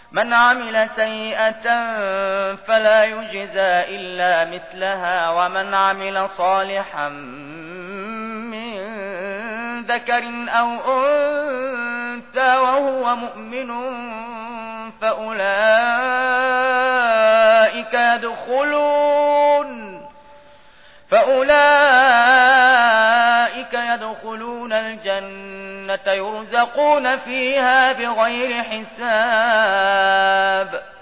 من عمل سيئة فلا يجزى إلا مثلها ومن عمل صالحا من ذكر أو أنثى وهو مؤمن فأولئك يدخلون الجنة يرزقون فيها بغير حساب.